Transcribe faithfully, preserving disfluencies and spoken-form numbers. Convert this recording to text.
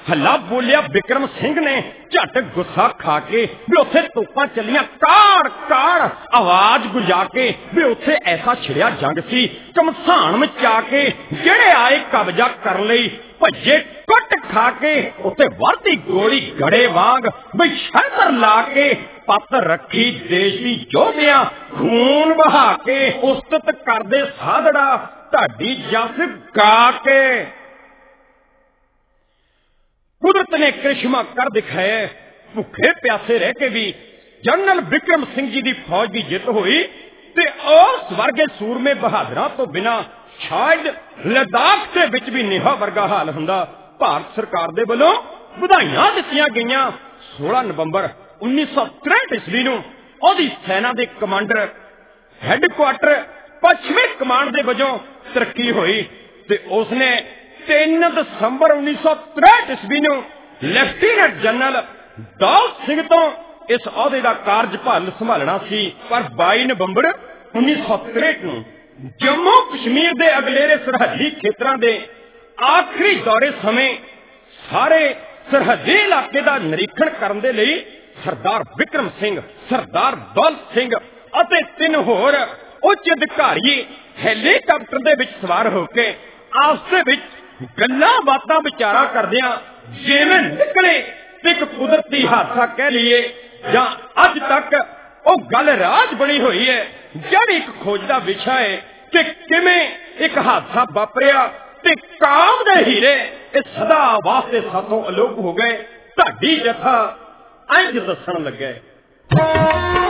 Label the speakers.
Speaker 1: हला बोलिया बिक्रम सिंह ने झट गुस्सा खा के भी उथे तोपां चलियां कार कार आवाज गुजा के भी उथे ऐसा छिड़िया जंग सी घमसान मचा के जेड़े आए कब्जा कर लई भज्जे कुट खा के उथे वरती गोली गड़े वांग भी शंकर ला के पत रखी देश दी जोधियां खून बहा के उस्तत करदे साधड़ा ढाडी जस गा के। कुदरत ने करिश्मा कर दिखाया भुखे प्यासे रह के भी जनरल बिक्रम सिंह जी की फौज की जित हुई ते उस वर्गे सूरमे बहादुर तो बिना शायद लद्दाख के विच भी नेहा वर्गा हाल हुंदा। भारत सरकार दे वल्लों वधाइयां दित्तियां गईयां। सोलह नवंबर उन्नीस सौ तिरसठ ईस्वी नूं ओहदी सेना दे कमांडर हैडकुआटर पश्चिमी कमांड दे वजों तरक्की हुई ते उसने तीन दिसंबर उन्नीस सौ तिरसठ ईस्वी नूं लेफ्टिनेंट जनरल दौलत सिंह तो इस अहुदे का कार्यभार संभालना सी। पर बाई नवंबर उन्नीस सौ तिरसठ नूं जम्मू कश्मीर के अगलेरे सरहदी क्षेत्रों के आखिरी दौरे समय सारे सरहदी इलाके का निरीक्षण करने के लिए सरदार बिक्रम सिंह, सरदार दौलत सिंह और तीन होर उच्च अधिकारी हेलीकाप्टर दे विच सवार होके आपस विच गल्लां बातां विचारा करदियां जिवें निकले एक कुदरती हादसा कह लीए जां अज तक वो गल राज बनी हुई है जिहड़ी एक खोज का विषय है कि किवें एक हादसा वापरिया ते काम दे हीरे इस सदा वास्ते साथों अलोप हो गए। ढाडी जथा इंज दसण लगे।